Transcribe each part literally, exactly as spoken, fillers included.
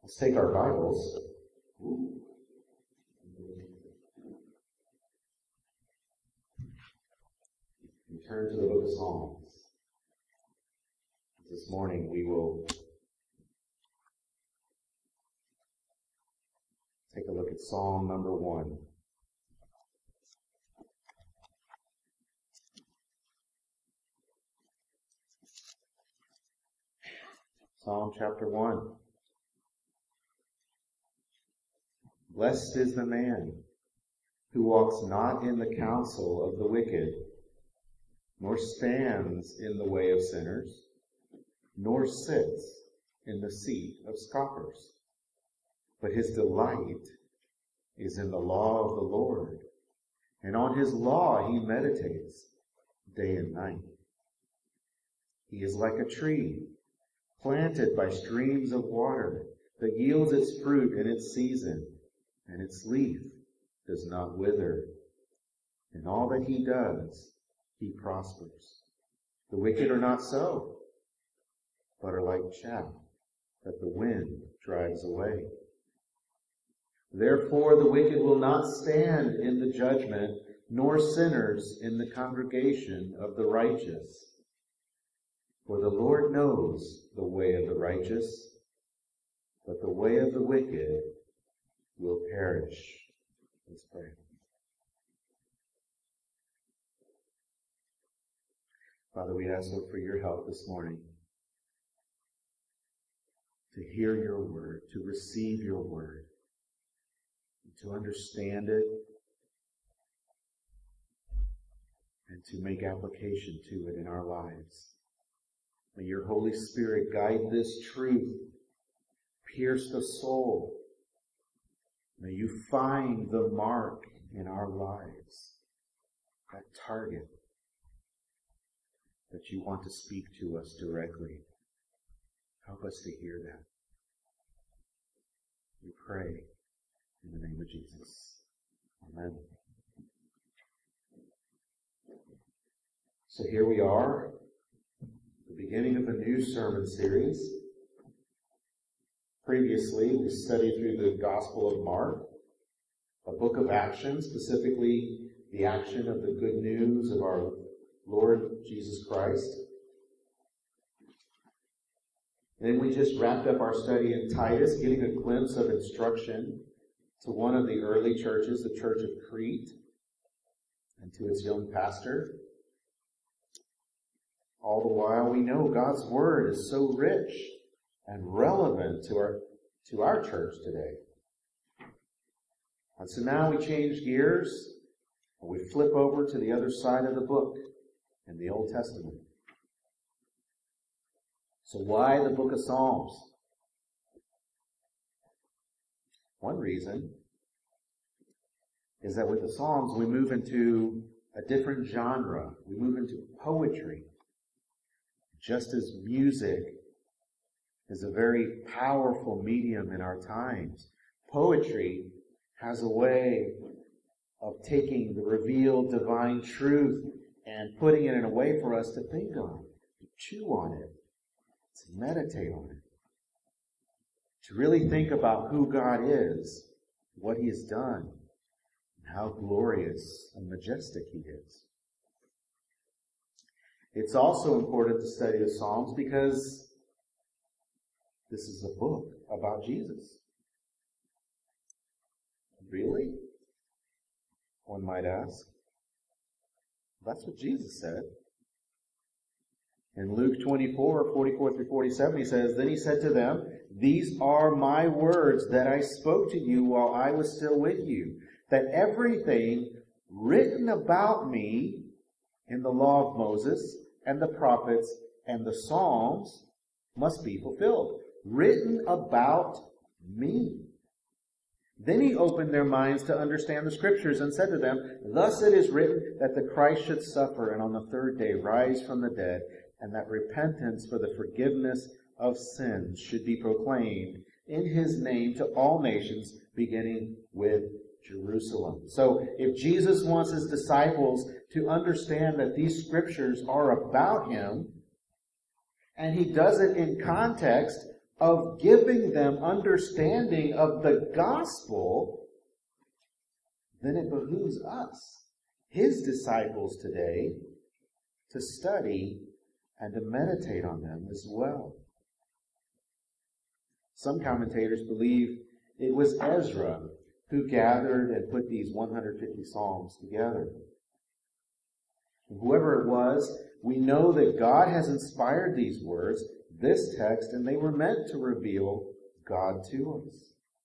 Let's take our Bibles. Ooh. And turn to the book of Psalms. This morning we will take a look at Psalm number one. Psalm chapter one. Blessed is the man who walks not in the counsel of the wicked, nor stands in the way of sinners, nor sits in the seat of scoffers. But his delight is in the law of the Lord, and on his law he meditates day and night. He is like a tree planted by streams of water that yields its fruit in its season, and its leaf does not wither. In all that he does, he prospers. The wicked are not so, but are like chaff that the wind drives away. Therefore the wicked will not stand in the judgment, nor sinners in the congregation of the righteous. For the Lord knows the way of the righteous, but the way of the wicked will perish. Let's pray. Father, we ask, Lord, for your help this morning to hear your word, to receive your word, to understand it, and to make application to it in our lives. May your Holy Spirit guide this truth, pierce the soul. May you find the mark in our lives, that target that you want to speak to us directly. Help us to hear that. We pray in the name of Jesus. Amen. So here we are, the beginning of a new sermon series. Previously, we studied through the Gospel of Mark, a book of action, specifically the action of the good news of our Lord Jesus Christ. Then we just wrapped up our study in Titus, getting a glimpse of instruction to one of the early churches, the Church of Crete, and to its young pastor. All the while, we know God's Word is so rich and relevant to our to our church today. And so now we change gears and we flip over to the other side of the book in the Old Testament. So why the book of Psalms? One reason is that with the Psalms we move into a different genre. We move into poetry. Just as music is a very powerful medium in our times, poetry has a way of taking the revealed divine truth and putting it in a way for us to think on, to chew on it, to meditate on it, to really think about who God is, what he has done, and how glorious and majestic he is. It's also important to study the Psalms because this is a book about Jesus. Really? One might ask. That's what Jesus said. In Luke twenty-four, forty-four through forty-seven, he says, Then he said to them, These are my words that I spoke to you while I was still with you, that everything written about me in the law of Moses and the prophets and the Psalms must be fulfilled. Written about me. Then he opened their minds to understand the Scriptures and said to them, Thus it is written that the Christ should suffer and on the third day rise from the dead, and that repentance for the forgiveness of sins should be proclaimed in his name to all nations, beginning with Jerusalem. So if Jesus wants his disciples to understand that these Scriptures are about him, and he does it in context of giving them understanding of the gospel, then it behooves us, his disciples today, to study and to meditate on them as well. Some commentators believe it was Ezra who gathered and put these one hundred fifty psalms together. And whoever it was, we know that God has inspired these words, this text, and they were meant to reveal God to us.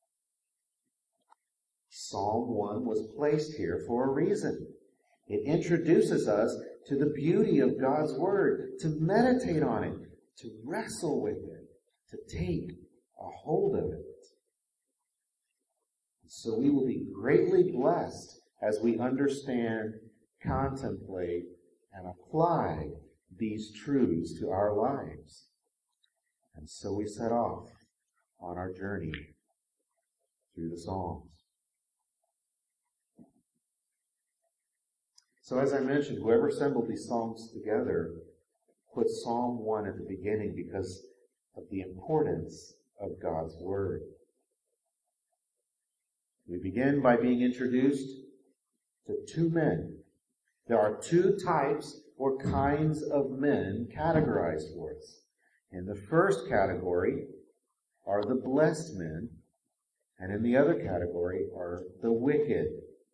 Psalm one was placed here for a reason. It introduces us to the beauty of God's Word, to meditate on it, to wrestle with it, to take a hold of it. So we will be greatly blessed as we understand, contemplate, and apply these truths to our lives. And so we set off on our journey through the Psalms. So as I mentioned, whoever assembled these Psalms together put Psalm one at the beginning because of the importance of God's Word. We begin by being introduced to two men. There are two types or kinds of men categorized for us. In the first category are the blessed men, and in the other category are the wicked.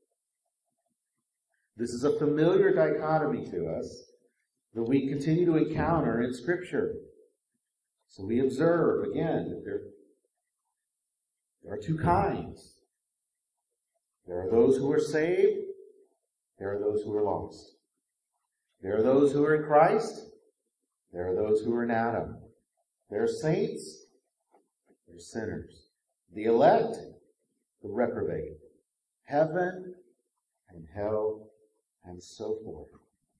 This is a familiar dichotomy to us that we continue to encounter in Scripture. So we observe, again, that there, there are two kinds. There are those who are saved. There are those who are lost. There are those who are in Christ. There are those who are in Adam. There are saints. There are sinners. The elect, the reprobate. Heaven and hell, and so forth.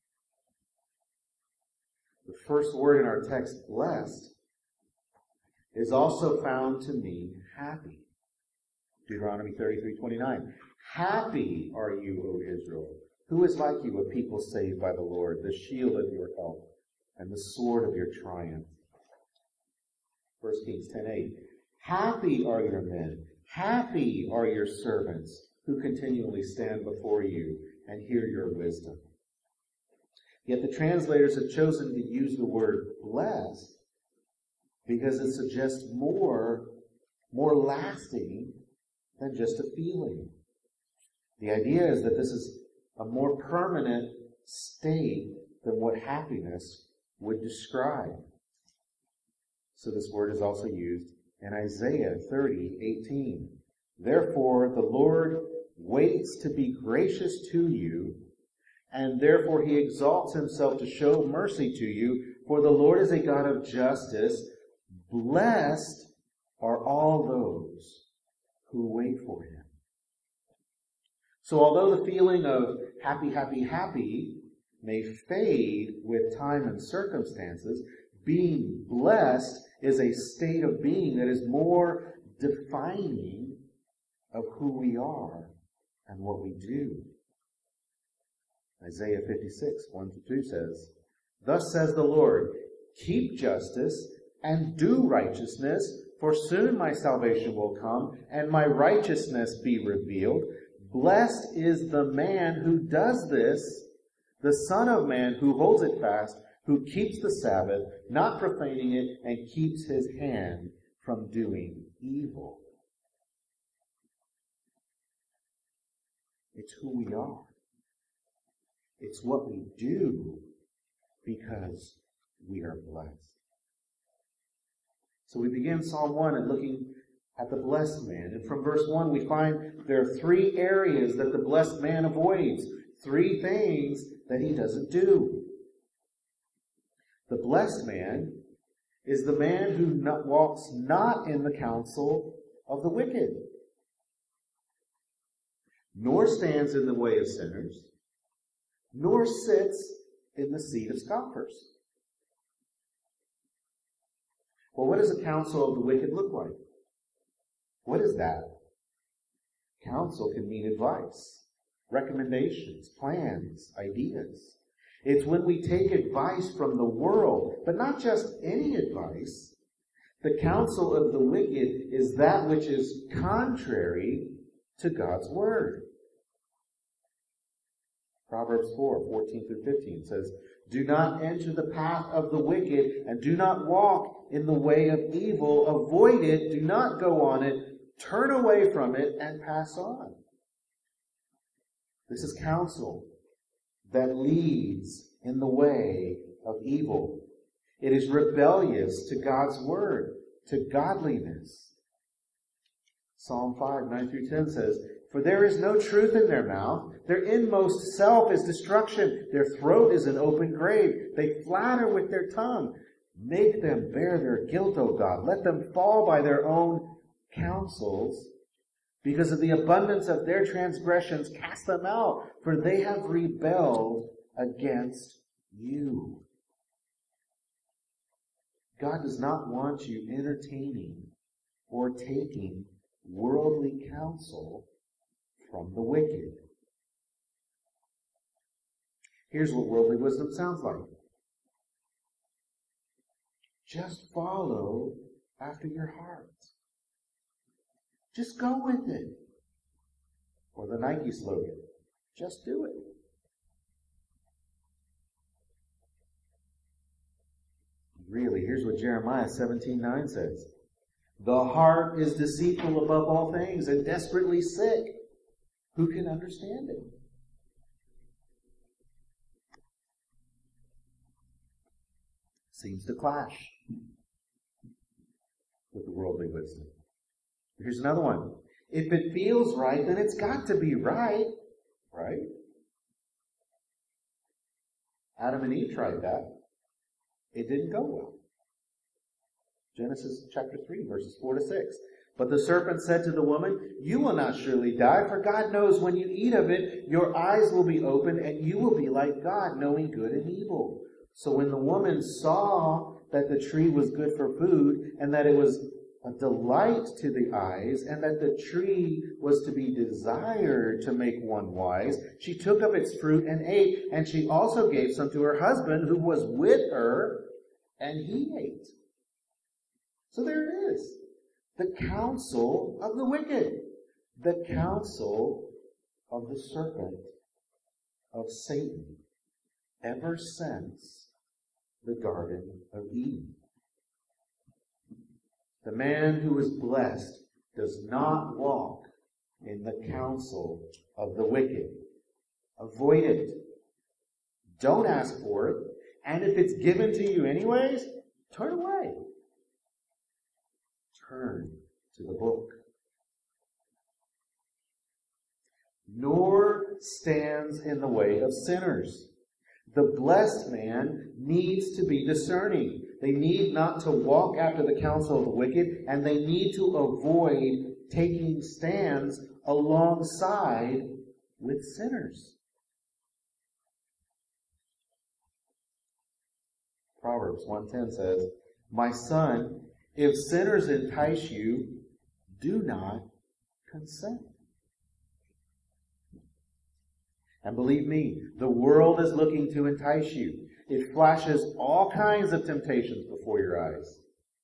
The first word in our text, blessed, is also found to mean happy. Deuteronomy thirty-three twenty-nine. Happy are you, O Israel, who is like you, a people saved by the Lord, the shield of your help, and the sword of your triumph. First Kings ten eight. Happy are your men, happy are your servants, who continually stand before you and hear your wisdom. Yet the translators have chosen to use the word blessed because it suggests more, more lasting than just a feeling. The idea is that this is a more permanent state than what happiness would describe. So this word is also used in Isaiah thirty eighteen. Therefore the Lord waits to be gracious to you, and therefore he exalts himself to show mercy to you, for the Lord is a God of justice. Blessed are all those who wait for him. So although the feeling of happy, happy, happy may fade with time and circumstances, being blessed is a state of being that is more defining of who we are and what we do. Isaiah fifty-six, one to two says, Thus says the Lord, keep justice and do righteousness, for soon my salvation will come, and my righteousness be revealed. Blessed is the man who does this, the Son of Man who holds it fast, who keeps the Sabbath, not profaning it, and keeps his hand from doing evil. It's who we are. It's what we do because we are blessed. So we begin Psalm one at looking at the blessed man. And from verse one we find there are three areas that the blessed man avoids. Three things that he doesn't do. The blessed man is the man who not, walks not in the counsel of the wicked, nor stands in the way of sinners, nor sits in the seat of scoffers. Well, what does the counsel of the wicked look like? What is that? Counsel can mean advice, recommendations, plans, ideas. It's when we take advice from the world, but not just any advice, The counsel of the wicked is that which is contrary to God's word. Proverbs four, fourteen through fifteen says, do not enter the path of the wicked, and do not walk in the way of evil. Avoid it, do not go on it, turn away from it, and pass on. This is counsel that leads in the way of evil. It is rebellious to God's word, to godliness. Psalm five, nine through ten says, for there is no truth in their mouth. Their inmost self is destruction. Their throat is an open grave. They flatter with their tongue. Make them bear their guilt, O God. Let them fall by their own counsels. Because of the abundance of their transgressions, cast them out, for they have rebelled against you. God does not want you entertaining or taking worldly counsel from the wicked. Here's what worldly wisdom sounds like. Just follow after your heart. Just go with it. Or the Nike slogan, just do it. Really, here's what Jeremiah seventeen nine says. The heart is deceitful above all things and desperately sick. Who can understand it? Seems to clash with the worldly wisdom. Here's another one. If it feels right, then it's got to be right. Right? Adam and Eve tried that. It didn't go well. Genesis chapter three, verses four to six. But the serpent said to the woman, you will not surely die, for God knows when you eat of it, your eyes will be opened, and you will be like God, knowing good and evil. So when the woman saw that the tree was good for food, and that it was a delight to the eyes, and that the tree was to be desired to make one wise, she took of its fruit and ate, and she also gave some to her husband who was with her, and he ate. So there it is. The counsel of the wicked. The counsel of the serpent, of Satan, ever since the Garden of Eden. The man who is blessed does not walk in the counsel of the wicked. Avoid it. Don't ask for it. And if it's given to you anyways, turn away. Turn to the book. Nor stands in the way of sinners. The blessed man needs to be discerning. They need not to walk after the counsel of the wicked, and they need to avoid taking stands alongside with sinners. Proverbs one ten says, my son, if sinners entice you, do not consent. And believe me, the world is looking to entice you. It flashes all kinds of temptations before your eyes.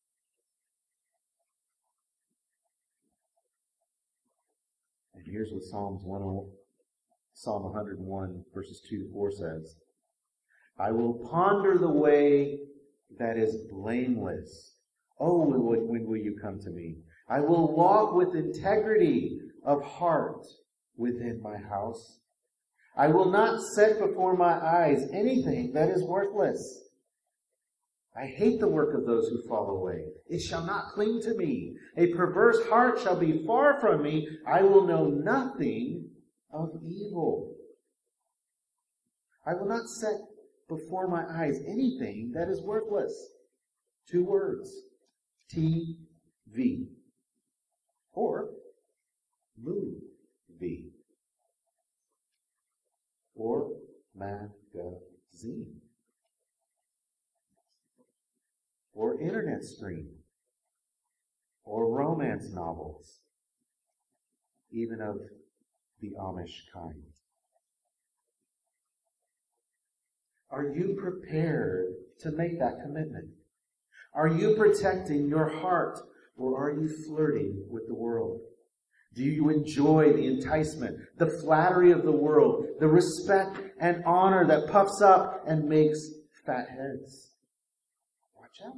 And here's what Psalms one, Psalm one hundred one, verses two to four says. I will ponder the way that is blameless. Oh, when, when will you come to me? I will walk with integrity of heart within my house. I will not set before my eyes anything that is worthless. I hate the work of those who fall away. It shall not cling to me. A perverse heart shall be far from me. I will know nothing of evil. I will not set before my eyes anything that is worthless. Two words. T V. Or movie. Or magazine. Or internet stream. Or romance novels. Even of the Amish kind. Are you prepared to make that commitment? Are you protecting your heart, or are you flirting with the world? Do you enjoy the enticement, the flattery of the world, the respect and honor that puffs up and makes fat heads? Watch out.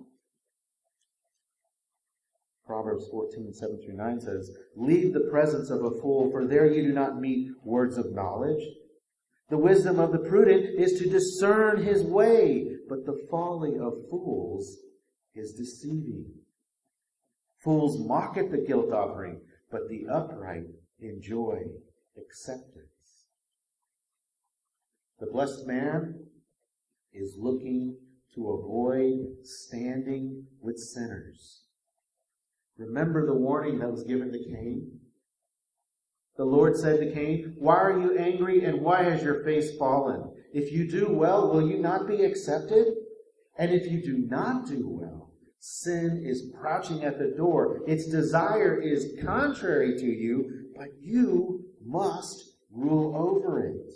Proverbs fourteen, seven through nine says, leave the presence of a fool, for there you do not meet words of knowledge. The wisdom of the prudent is to discern his way, but the folly of fools is deceiving. Fools mock at the guilt offering, but the upright enjoy acceptance. The blessed man is looking to avoid standing with sinners. Remember the warning that was given to Cain? The Lord said to Cain, why are you angry and why has your face fallen? If you do well, will you not be accepted? And if you do not do well, sin is crouching at the door. Its desire is contrary to you, but you must rule over it.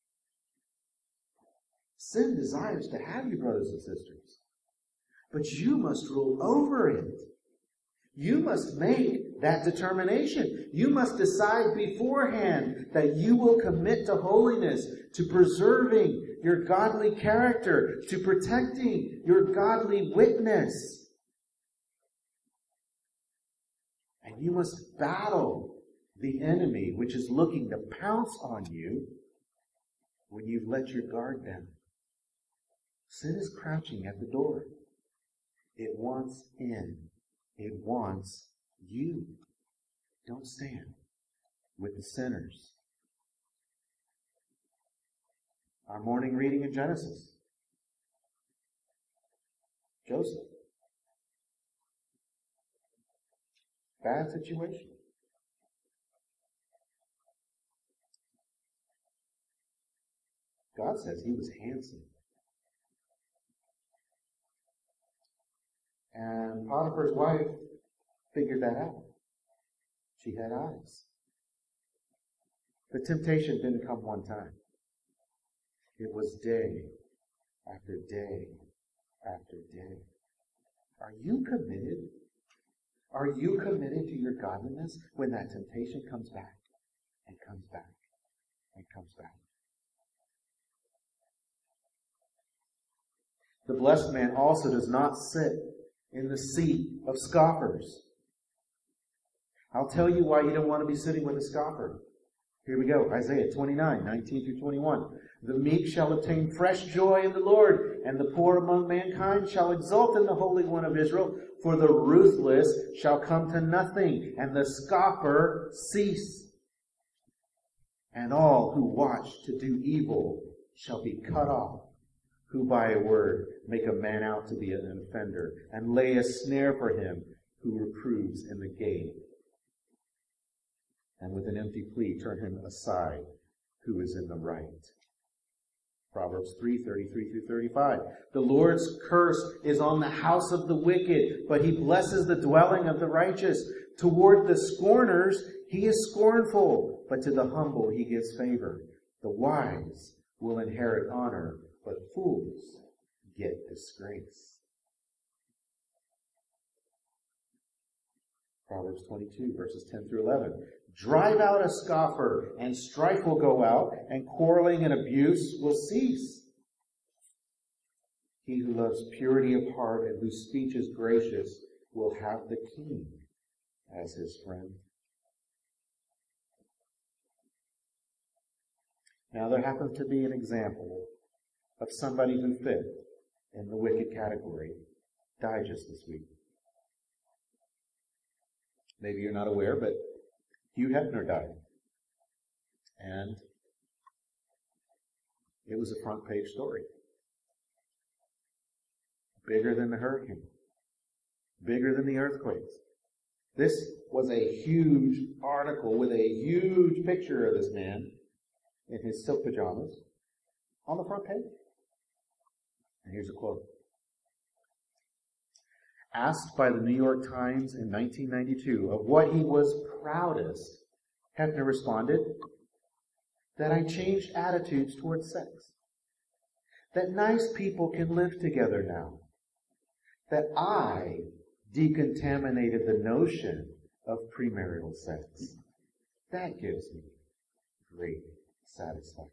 Sin desires to have you, brothers and sisters, but you must rule over it. You must make that determination. You must decide beforehand that you will commit to holiness, to preserving your godly character, to protecting your godly witness. And you must battle the enemy, which is looking to pounce on you when you've let your guard down. Sin is crouching at the door. It wants in. It wants you. Don't stand with the sinners. Our morning reading in Genesis. Joseph. Bad situation. God says he was handsome. And Potiphar's wife figured that out. She had eyes. The temptation didn't come one time. It was day after day after day. Are you committed? Are you committed to your godliness when that temptation comes back and comes back and comes back? The blessed man also does not sit in the seat of scoffers. I'll tell you why you don't want to be sitting with a scoffer. Here we go. Isaiah twenty-nine, nineteen through twenty-one. The meek shall obtain fresh joy in the Lord, and the poor among mankind shall exult in the Holy One of Israel. For the ruthless shall come to nothing, and the scoffer cease. And all who watch to do evil shall be cut off, who by a word make a man out to be an offender, and lay a snare for him who reproves in the gate, and with an empty plea turn him aside who is in the right. Proverbs three, thirty-three through thirty-five. The Lord's curse is on the house of the wicked, but he blesses the dwelling of the righteous. Toward the scorners he is scornful, but to the humble he gives favor. The wise will inherit honor, but fools get disgrace. Proverbs twenty-two, verses ten through eleven. Drive out a scoffer, and strife will go out, and quarreling and abuse will cease. He who loves purity of heart and whose speech is gracious will have the king as his friend. Now there happens to be an example of somebody who fit in the wicked category. Died just this week. Maybe you're not aware, but Hugh Hefner died. And it was a front page story. Bigger than the hurricane. Bigger than the earthquakes. This was a huge article with a huge picture of this man in his silk pajamas on the front page. And here's a quote. Asked by the New York Times in nineteen ninety-two of what he was proudest, Hefner responded, that I changed attitudes towards sex. That nice people can live together now. that I decontaminated the notion of premarital sex. That gives me great satisfaction.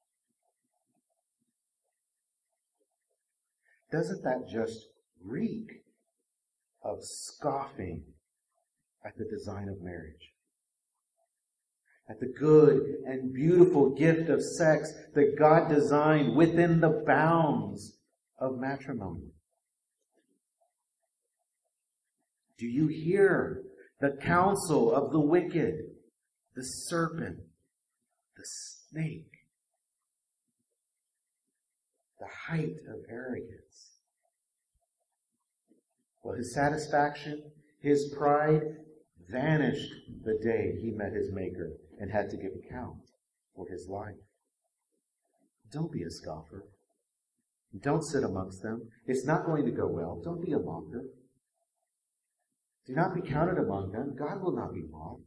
Doesn't that just reek of scoffing at the design of marriage? At the good and beautiful gift of sex that God designed within the bounds of matrimony. Do you hear the counsel of the wicked, the serpent, the snake, the height of arrogance? Well, his satisfaction, his pride vanished the day he met his Maker and had to give account for his life. Don't be a scoffer. Don't sit amongst them. It's not going to go well. Don't be a mocker. Do not be counted among them. God will not be mocked.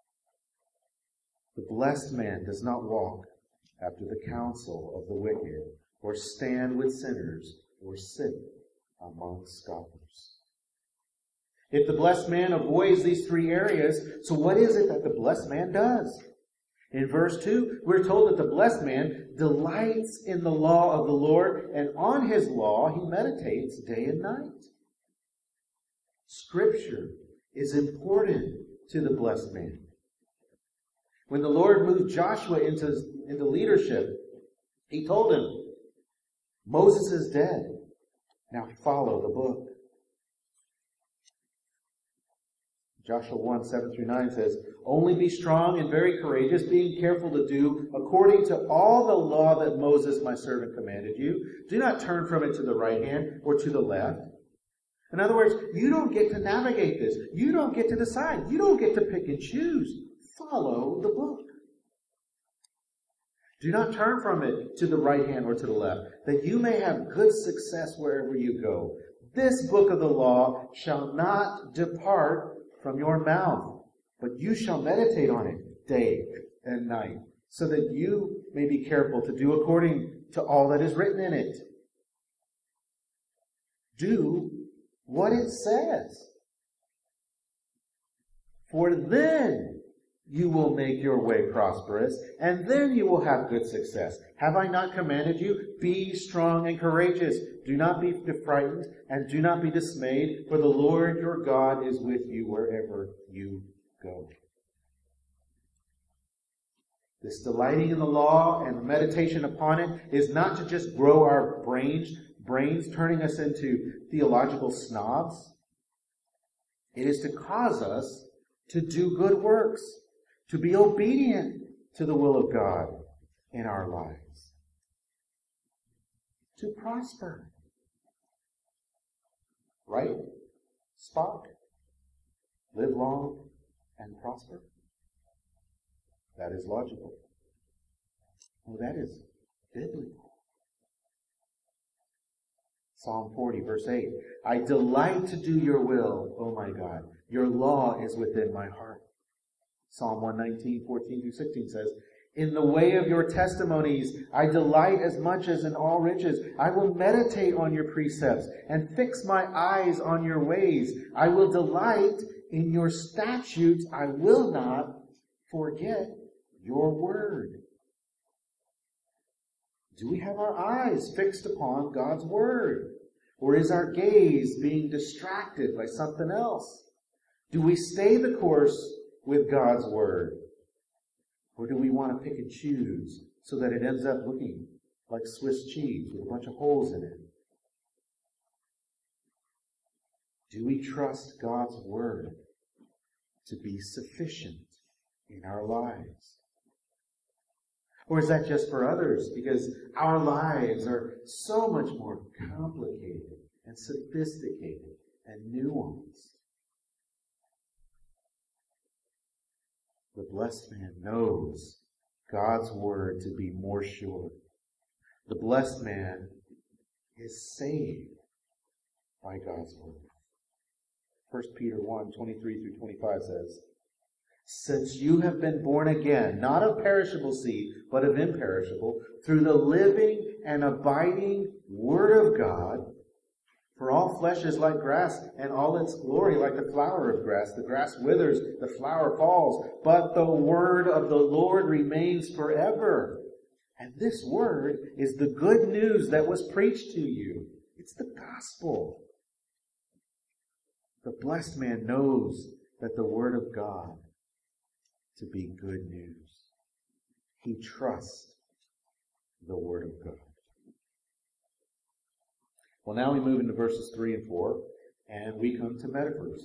The blessed man does not walk after the counsel of the wicked, or stand with sinners, or sit among scoffers. If the blessed man avoids these three areas, so what is it that the blessed man does? In verse two, we're told that the blessed man delights in the law of the Lord, and on his law he meditates day and night. Scripture is important to the blessed man. When the Lord moved Joshua into, into leadership, he told him, Moses is dead. Now follow the book. Joshua one, seven through nine says, Only be strong and very courageous, being careful to do according to all the law that Moses my servant commanded you. Do not turn from it to the right hand or to the left. In other words, you don't get to navigate this. You don't get to decide. You don't get to pick and choose. Follow the book. Do not turn from it to the right hand or to the left, that you may have good success wherever you go. This book of the law shall not depart from your mouth, but you shall meditate on it day and night, so that you may be careful to do according to all that is written in it. Do what it says. For then you will make your way prosperous, and then you will have good success. Have I not commanded you? Be strong and courageous. Do not be frightened, and do not be dismayed, for the Lord your God is with you wherever you go. This delighting in the law and the meditation upon it is not to just grow our brains, brains turning us into theological snobs. It is to cause us to do good works, to be obedient to the will of God in our lives, to prosper. Right? Spock? Live long and prosper? That is logical. Oh, that is biblical. Psalm forty, verse eight. I delight to do your will, O my God. Your law is within my heart. Psalm one nineteen, fourteen through sixteen says, In the way of your testimonies, I delight as much as in all riches. I will meditate on your precepts and fix my eyes on your ways. I will delight in your statutes. I will not forget your word. Do we have our eyes fixed upon God's word? Or is our gaze being distracted by something else? Do we stay the course with God's word? Or do we want to pick and choose so that it ends up looking like Swiss cheese with a bunch of holes in it? Do we trust God's word to be sufficient in our lives? Or is that just for others? Because our lives are so much more complicated and sophisticated and nuanced. The blessed man knows God's word to be more sure. The blessed man is saved by God's word. First Peter one, twenty-three through twenty-five says, Since you have been born again, not of perishable seed, but of imperishable, through the living and abiding word of God, For all flesh is like grass, and all its glory like the flower of grass. The grass withers, the flower falls, but the word of the Lord remains forever. And this word is the good news that was preached to you. It's the gospel. The blessed man knows that the word of God to be good news. He trusts the word of God. Well, now we move into verses three and four, and we come to metaphors.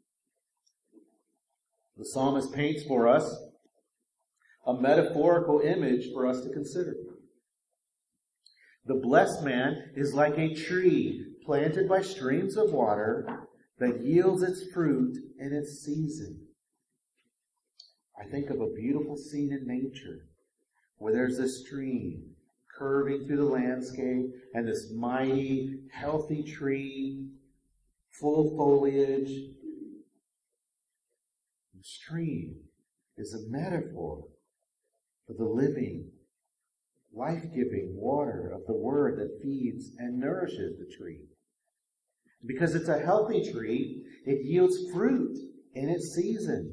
The psalmist paints for us a metaphorical image for us to consider. The blessed man is like a tree planted by streams of water that yields its fruit in its season. I think of a beautiful scene in nature where there's a stream curving through the landscape, and this mighty, healthy tree, full of foliage. The stream is a metaphor for the living, life-giving water of the Word that feeds and nourishes the tree. Because it's a healthy tree, it yields fruit in its season.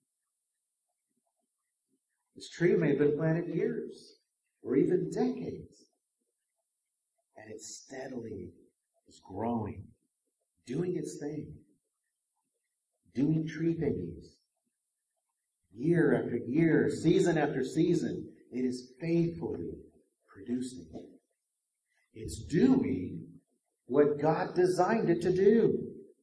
This tree may have been planted years or even decades. And it steadily is growing, doing its thing, doing tree thingies. Year after year, season after season, it is faithfully producing. It's doing what God designed it to do.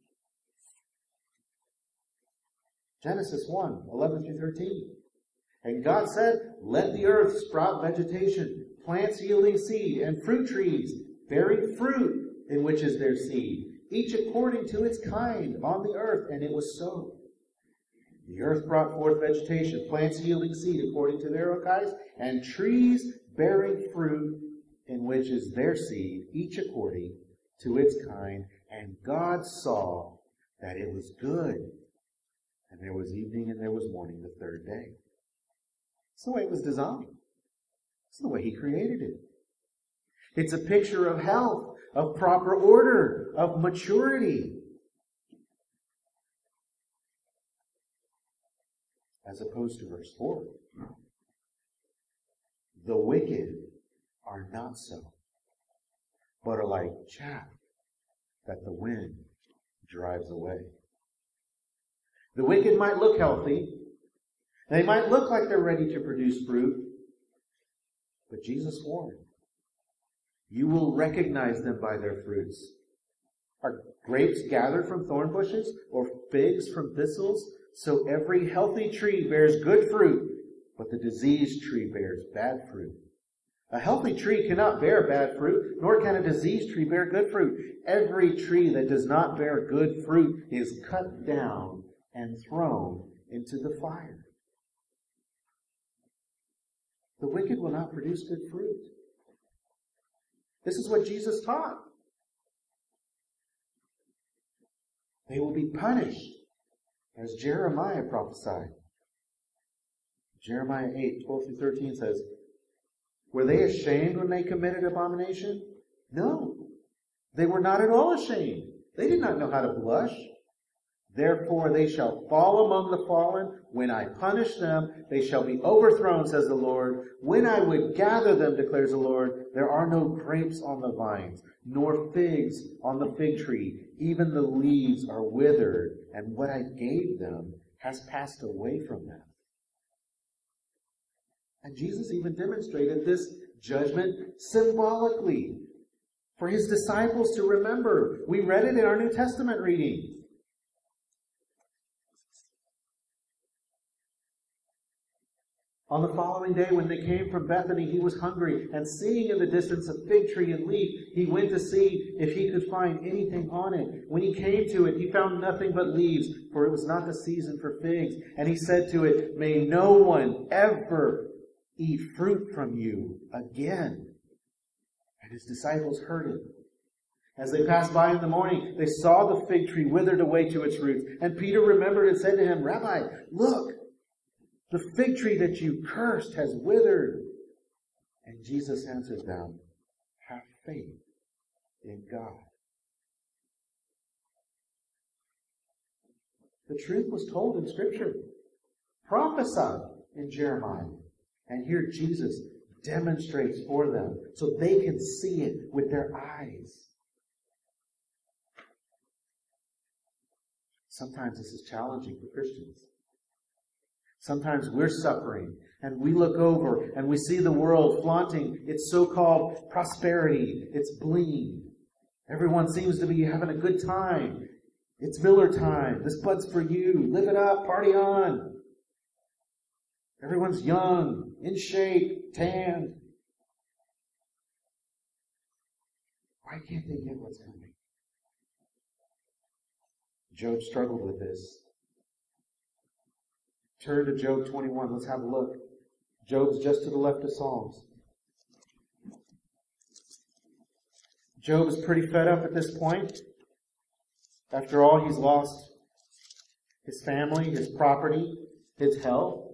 Genesis one, eleven through thirteen. And God said, let the earth sprout vegetation, plants yielding seed, and fruit trees, bearing fruit in which is their seed, each according to its kind on the earth. And it was so. The earth brought forth vegetation, plants yielding seed according to their own kinds, and trees bearing fruit in which is their seed, each according to its kind. And God saw that it was good. And there was evening and there was morning the third day. It's the way it was designed. It's the way He created it. It's a picture of health, of proper order, of maturity. As opposed to verse four. The wicked are not so, but are like chaff that the wind drives away. The wicked might look healthy. They might look like they're ready to produce fruit. But Jesus warned, you will recognize them by their fruits. Are grapes gathered from thorn bushes or figs from thistles? So every healthy tree bears good fruit, but the diseased tree bears bad fruit. A healthy tree cannot bear bad fruit, nor can a diseased tree bear good fruit. Every tree that does not bear good fruit is cut down and thrown into the fire. The wicked will not produce good fruit. This is what Jesus taught. They will be punished, as Jeremiah prophesied. Jeremiah eight, twelve through thirteen says, were they ashamed when they committed abomination? No, they were not at all ashamed. They did not know how to blush. Therefore they shall fall among the fallen. When I punish them, they shall be overthrown, says the Lord. When I would gather them, declares the Lord, there are no grapes on the vines, nor figs on the fig tree. Even the leaves are withered, and what I gave them has passed away from them. And Jesus even demonstrated this judgment symbolically for His disciples to remember. We read it in our New Testament reading. On the following day, when they came from Bethany, He was hungry, and seeing in the distance a fig tree and leaf, He went to see if He could find anything on it. When He came to it, He found nothing but leaves, for it was not the season for figs. And He said to it, may no one ever eat fruit from you again. And His disciples heard it. As they passed by in the morning, they saw the fig tree withered away to its roots. And Peter remembered and said to Him, Rabbi, look, the fig tree that you cursed has withered. And Jesus answered them, have faith in God. The truth was told in Scripture, prophesied in Jeremiah. And here Jesus demonstrates for them so they can see it with their eyes. Sometimes this is challenging for Christians. Sometimes we're suffering and we look over and we see the world flaunting its so-called prosperity, its bling. Everyone seems to be having a good time. It's Miller time. This bud's for you. Live it up. Party on. Everyone's young, in shape, tanned. Why can't they get what's coming? Job struggled with this. Turn to Job twenty-one. Let's have a look. Job's just to the left of Psalms. Job is pretty fed up at this point. After all, he's lost his family, his property, his health.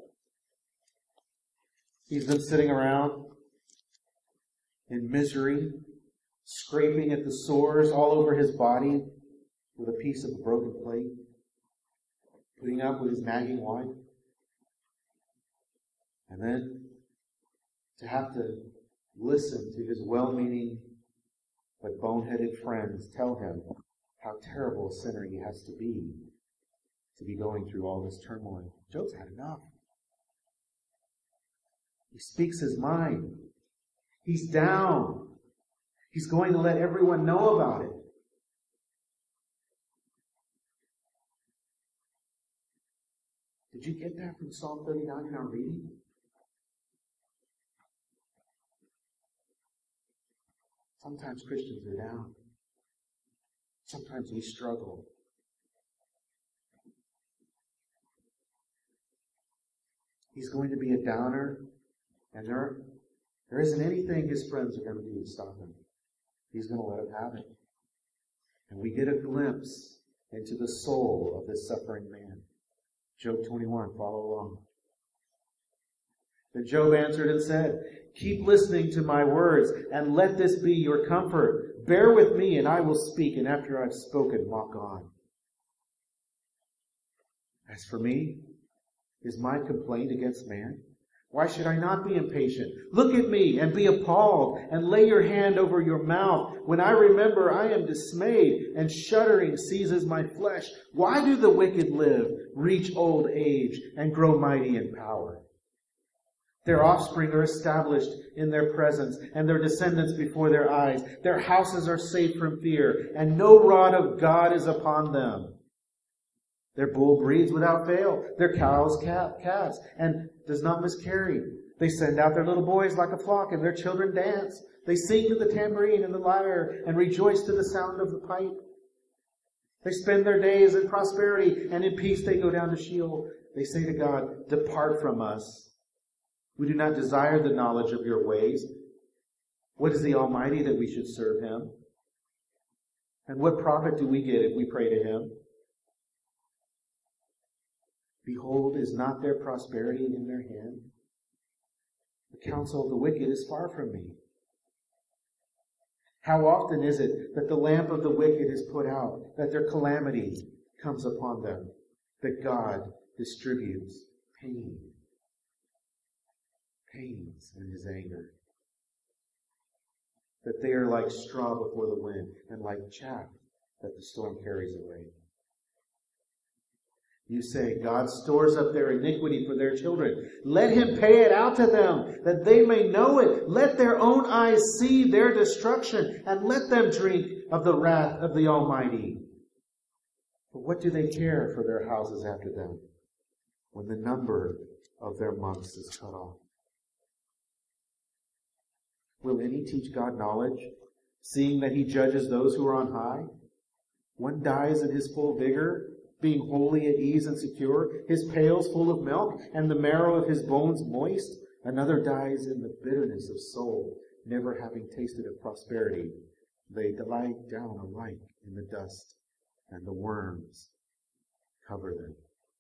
He's been sitting around in misery, scraping at the sores all over his body with a piece of a broken plate, putting up with his nagging wife. And then to have to listen to his well-meaning but boneheaded friends tell him how terrible a sinner he has to be to be going through all this turmoil. Job's had enough. He speaks his mind. He's down. He's going to let everyone know about it. Did you get that from Psalm thirty-nine in our reading? Sometimes Christians are down. Sometimes we struggle. He's going to be a downer, and there, there isn't anything his friends are going to do to stop him. He's going to let him have it. And we get a glimpse into the soul of this suffering man. Job twenty-one, follow along. Then Job answered and said, keep listening to my words, and let this be your comfort. Bear with me, and I will speak, and after I've spoken, walk on. As for me, is my complaint against man? Why should I not be impatient? Look at me and be appalled, and lay your hand over your mouth. When I remember, I am dismayed, and shuddering seizes my flesh. Why do the wicked live, reach old age, and grow mighty in power? Their offspring are established in their presence, and their descendants before their eyes. Their houses are safe from fear, and no rod of God is upon them. Their bull breeds without fail. Their cows calves, and does not miscarry. They send out their little boys like a flock, and their children dance. They sing to the tambourine and the lyre, and rejoice to the sound of the pipe. They spend their days in prosperity, and in peace they go down to Sheol. They say to God, depart from us. We do not desire the knowledge of your ways. What is the Almighty that we should serve him? And what profit do we get if we pray to him? Behold, is not their prosperity in their hand? The counsel of the wicked is far from me. How often is it that the lamp of the wicked is put out, that their calamity comes upon them, that God distributes pain? Pains in his anger. That they are like straw before the wind, and like chaff that the storm carries away. You say, God stores up their iniquity for their children. Let him pay it out to them, that they may know it. Let their own eyes see their destruction, and let them drink of the wrath of the Almighty. But what do they care for their houses after them, when the number of their months is cut off? Will any teach God knowledge, seeing that he judges those who are on high? One dies in his full vigor, being wholly at ease and secure, his pails full of milk, and the marrow of his bones moist. Another dies in the bitterness of soul, never having tasted of prosperity. They lie down alike in the dust, and the worms cover them.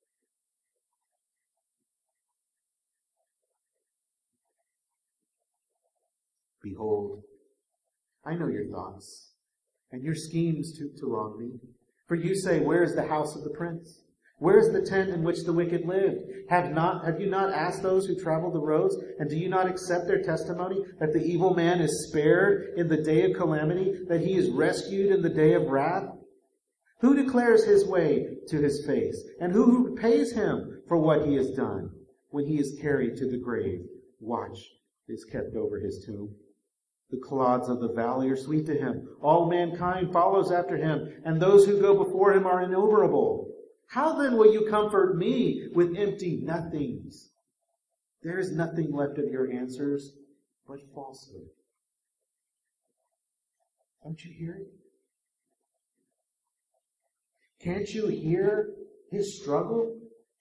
Behold, I know your thoughts, and your schemes to, to wrong me. For you say, where is the house of the prince? Where is the tent in which the wicked lived? Have not, have you not asked those who travel the roads, and do you not accept their testimony that the evil man is spared in the day of calamity, that he is rescued in the day of wrath? Who declares his way to his face, and who repays him for what he has done? When he is carried to the grave, watch is kept over his tomb. The clods of the valley are sweet to him. All mankind follows after him, and those who go before him are innumerable. How then will you comfort me with empty nothings? There is nothing left of your answers but falsehood. Don't you hear it? Can't you hear his struggle?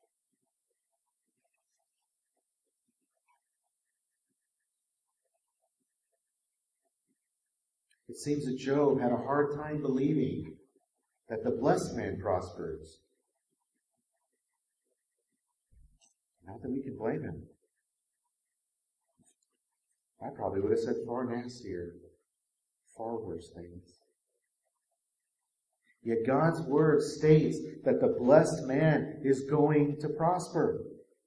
It seems that Job had a hard time believing that the blessed man prospers. Not that we can blame him. I probably would have said far nastier, far worse things. Yet God's word states that the blessed man is going to prosper.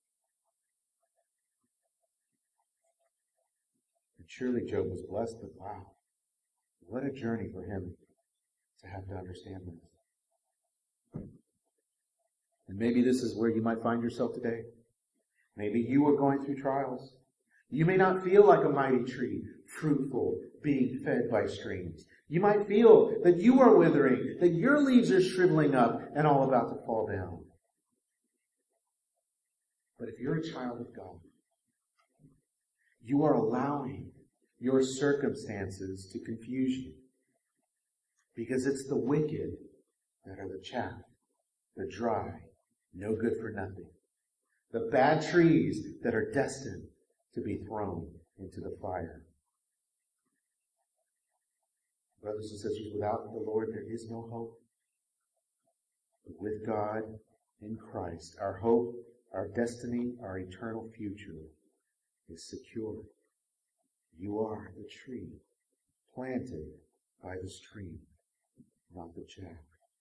And surely Job was blessed, but wow, what a journey for him to have to understand this. And maybe this is where you might find yourself today. Maybe you are going through trials. You may not feel like a mighty tree, fruitful, being fed by streams. You might feel that you are withering, that your leaves are shriveling up and all about to fall down. But if you're a child of God, you are allowing your circumstances to confuse you. Because it's the wicked that are the chaff, the dry, no good for nothing. The bad trees that are destined to be thrown into the fire. Brothers and sisters, without the Lord there is no hope. But with God in Christ, our hope, our destiny, our eternal future is secure. You are the tree planted by the stream, not the chaff.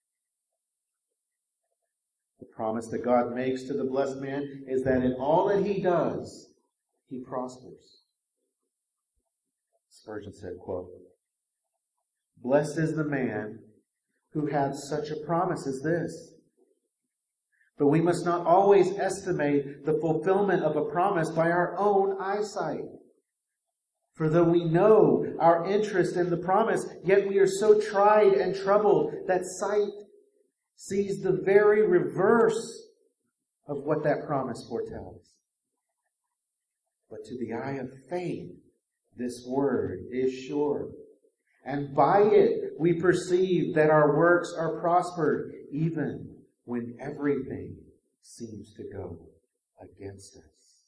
The promise that God makes to the blessed man is that in all that he does, he prospers. Spurgeon said, quote, "Blessed is the man who hath such a promise as this." But we must not always estimate the fulfillment of a promise by our own eyesight. For though we know our interest in the promise, yet we are so tried and troubled that sight sees the very reverse of what that promise foretells. But to the eye of faith, this word is sure. And by it we perceive that our works are prospered, even when everything seems to go against us.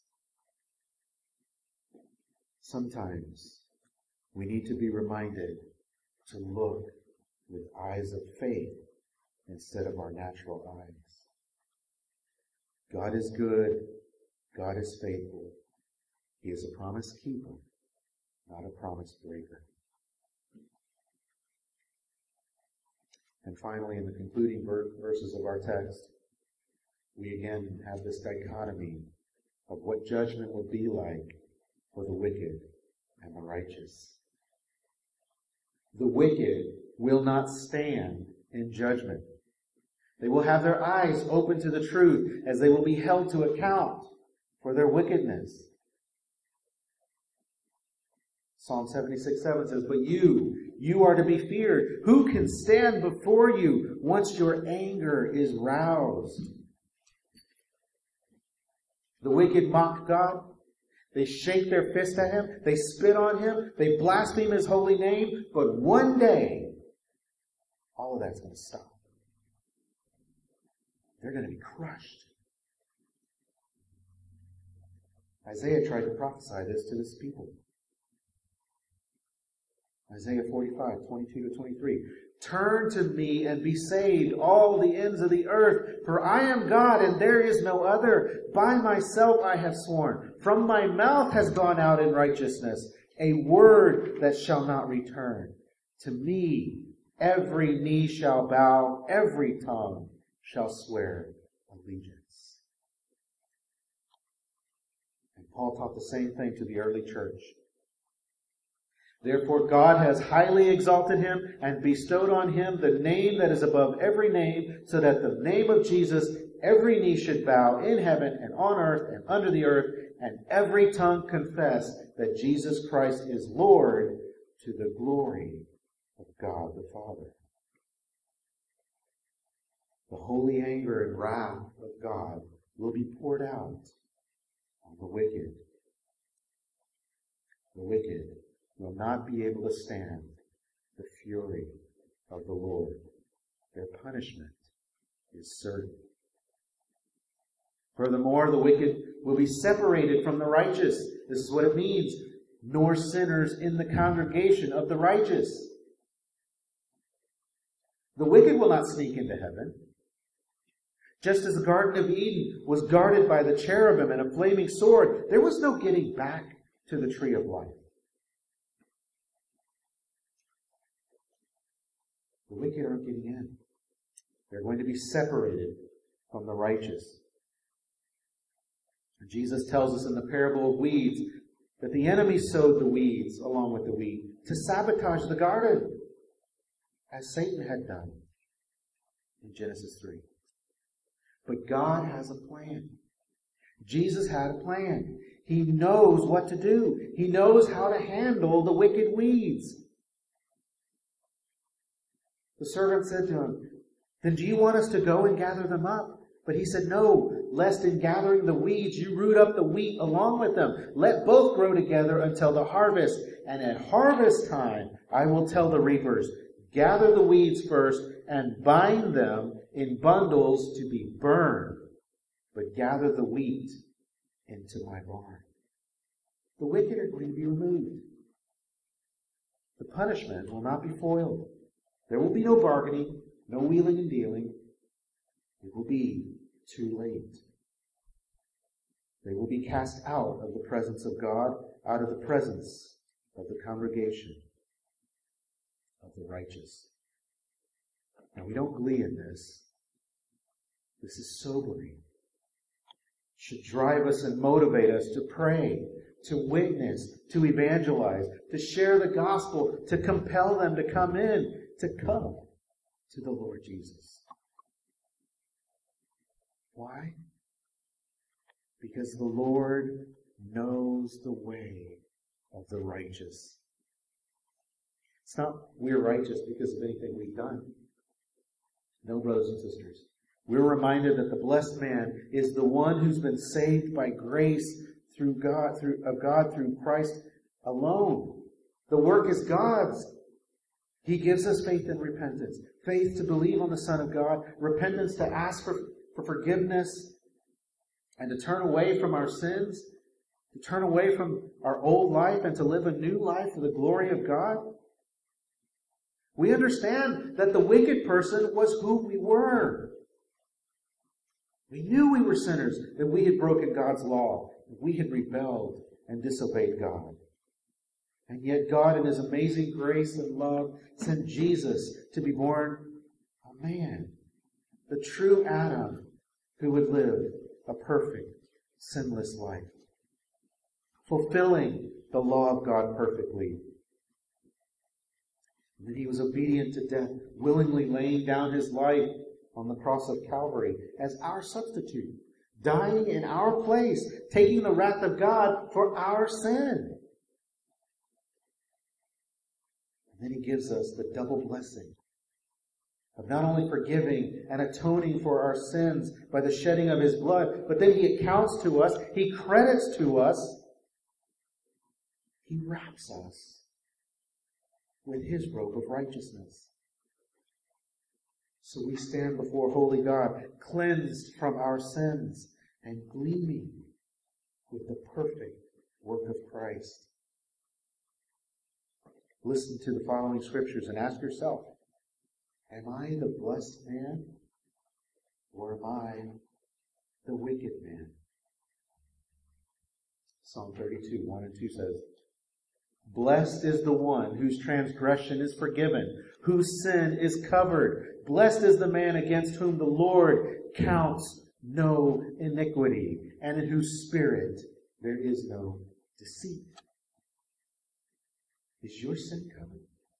Sometimes we need to be reminded to look with eyes of faith instead of our natural eyes. God is good. God is faithful. He is a promise keeper, not a promise breaker. And finally, in the concluding verses of our text, we again have this dichotomy of what judgment will be like for the wicked and the righteous. The wicked will not stand in judgment. They will have their eyes open to the truth as they will be held to account for their wickedness. Psalm seventy-six seven says, "But you, you are to be feared. Who can stand before you once your anger is roused?" The wicked mock God. They shake their fist at Him. They spit on Him. They blaspheme His holy name. But one day, all of that's going to stop. They're going to be crushed. Isaiah tried to prophesy this to this people. Isaiah forty-five, twenty-two to twenty-three. "Turn to me and be saved, all the ends of the earth, for I am God and there is no other. By myself I have sworn. From my mouth has gone out in righteousness a word that shall not return. To me every knee shall bow, every tongue shall swear allegiance. And Paul taught the same thing to the early church. Therefore God has highly exalted him and bestowed on him the name that is above every name, so that the name of Jesus every knee should bow in heaven and on earth and under the earth, and every tongue confess that Jesus Christ is Lord, to the glory of God the Father. The holy anger and wrath of God will be poured out on the wicked. The wicked will not be able to stand the fury of the Lord. Their punishment is certain. Furthermore, the wicked will be separated from the righteous. This is what it means. Nor sinners in the congregation of the righteous. The wicked will not sneak into heaven. Just as the Garden of Eden was guarded by the cherubim and a flaming sword, there was no getting back to the tree of life. The wicked aren't getting in. They're going to be separated from the righteous. And Jesus tells us in the parable of weeds that the enemy sowed the weeds along with the wheat to sabotage the garden, as Satan had done in Genesis three. But God has a plan. Jesus had a plan. He knows what to do. He knows how to handle the wicked weeds. The servant said to him, "Then do you want us to go and gather them up?" But he said, "No, lest in gathering the weeds you root up the wheat along with them. Let both grow together until the harvest. And at harvest time I will tell the reapers, gather the weeds first and bind them in bundles to be burned, but gather the wheat into my barn." The wicked are going to be removed. The punishment will not be foiled. There will be no bargaining, no wheeling and dealing. It will be too late. They will be cast out of the presence of God, out of the presence of the congregation of the righteous. Now, we don't glee in this. This is sobering. It should drive us and motivate us to pray, to witness, to evangelize, to share the gospel, to compel them to come in, to come to the Lord Jesus. Why? Because the Lord knows the way of the righteous. It's not we're righteous because of anything we've done. No, brothers and sisters. We're reminded that the blessed man is the one who's been saved by grace through God, through of God through Christ alone. The work is God's. He gives us faith and repentance. Faith to believe on the Son of God. Repentance to ask for, for forgiveness and to turn away from our sins. To turn away from our old life and to live a new life for the glory of God. We understand that the wicked person was who we were. We knew we were sinners, that we had broken God's law, that we had rebelled and disobeyed God. And yet God, in His amazing grace and love, sent Jesus to be born a man, the true Adam, who would live a perfect, sinless life, fulfilling the law of God perfectly. And then He was obedient to death, willingly laying down His life on the cross of Calvary as our substitute, dying in our place, taking the wrath of God for our sin. And then He gives us the double blessing of not only forgiving and atoning for our sins by the shedding of His blood, but then He accounts to us, He credits to us, He wraps us with His robe of righteousness. So we stand before holy God, cleansed from our sins and gleaming with the perfect work of Christ. Listen to the following scriptures and ask yourself, am I the blessed man or am I the wicked man? Psalm thirty-two, one and two says, "Blessed is the one whose transgression is forgiven, whose sin is covered. Blessed is the man against whom the Lord counts no iniquity, and in whose spirit there is no deceit. Is your sin covered?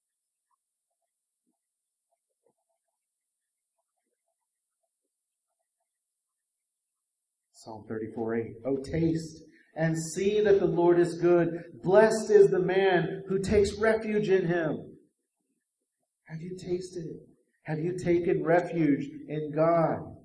Psalm thirty-four eight. Oh, taste and see that the Lord is good. Blessed is the man who takes refuge in him. Have you tasted it? Have you taken refuge in God?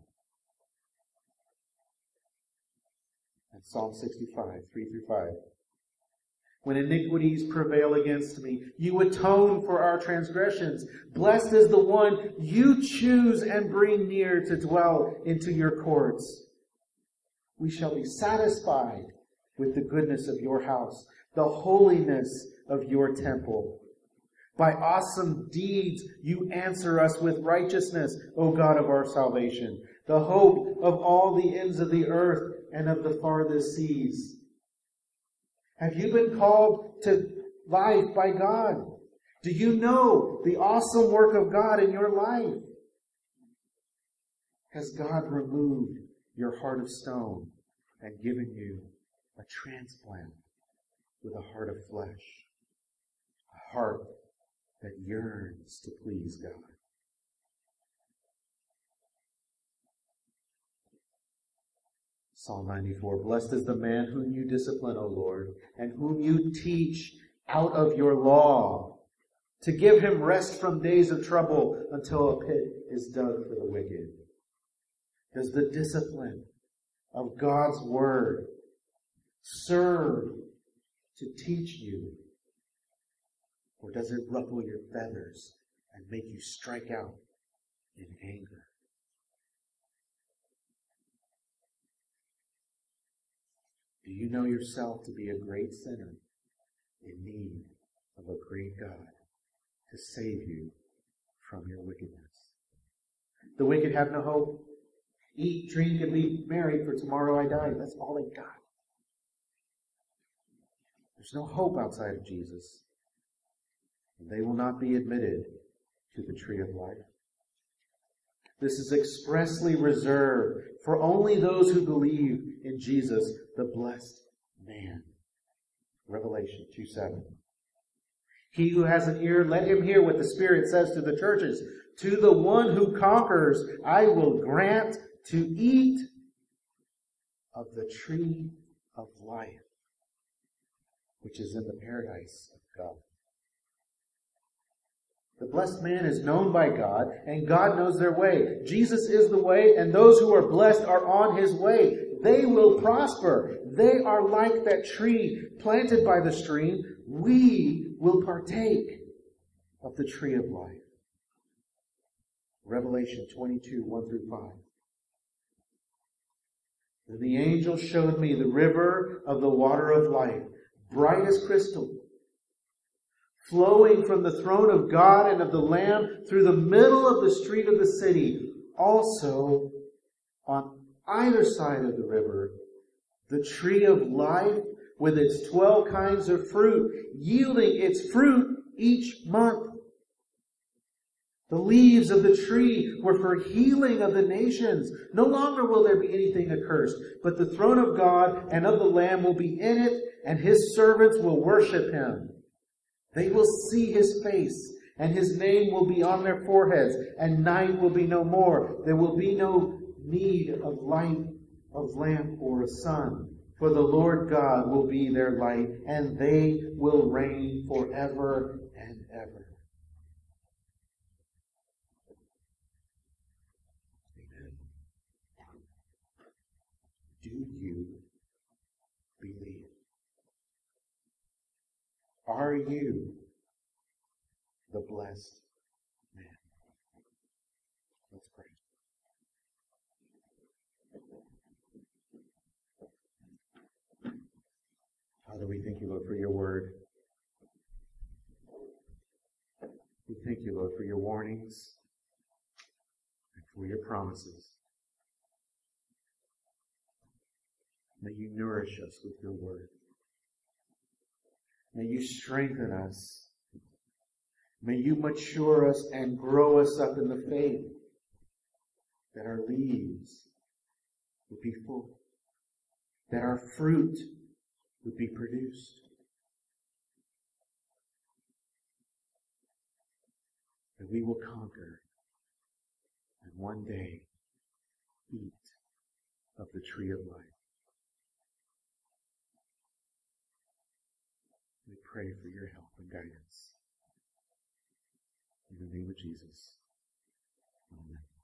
And Psalm sixty-five, three through five. When iniquities prevail against me, you atone for our transgressions. Blessed is the one you choose and bring near to dwell into your courts. We shall be satisfied with the goodness of your house, the holiness of your temple. By awesome deeds you answer us with righteousness, O God of our salvation, the hope of all the ends of the earth and of the farthest seas. Have you been called to life by God? Do you know the awesome work of God in your life? Has God removed your heart of stone and given you a transplant with a heart of flesh, a heart that yearns to please God? Psalm ninety-four, blessed is the man whom you discipline, O Lord, and whom you teach out of your law, to give him rest from days of trouble until a pit is dug for the wicked. Does the discipline of God's word serve to teach you, or does it ruffle your feathers and make you strike out in anger? Do you know yourself to be a great sinner in need of a great God to save you from your wickedness? The wicked have no hope. Eat, drink, and be merry, for tomorrow I die. That's all they got. There's no hope outside of Jesus. And they will not be admitted to the tree of life. This is expressly reserved for only those who believe in Jesus, the blessed man. Revelation two seven. He who has an ear, let him hear what the Spirit says to the churches. To the one who conquers, I will grant to eat of the tree of life, which is in the paradise of God. The blessed man is known by God, and God knows their way. Jesus is the way, and those who are blessed are on his way. They will prosper. They are like that tree planted by the stream. We will partake of the tree of life. Revelation twenty-two, one through five. Then the angel showed me the river of the water of life, bright as crystal, flowing from the throne of God and of the Lamb through the middle of the street of the city. Also, on either side of the river, the tree of life with its twelve kinds of fruit, yielding its fruit each month. The leaves of the tree were for healing of the nations. No longer will there be anything accursed, but the throne of God and of the Lamb will be in it, and his servants will worship him. They will see his face, and his name will be on their foreheads, and night will be no more. There will be no need of light, of lamp, or a sun, for the Lord God will be their light, and they will reign forever and ever. Amen. Do you believe? Are you the blessed man? Let's pray. Father, we thank you, Lord, for your word. We thank you, Lord, for your warnings and for your promises. May you nourish us with your word. May you strengthen us. May you mature us and grow us up in the faith, that our leaves would be full, that our fruit would be produced, that we will conquer and one day eat of the tree of life. We pray for your help and guidance. In the name of Jesus. Amen.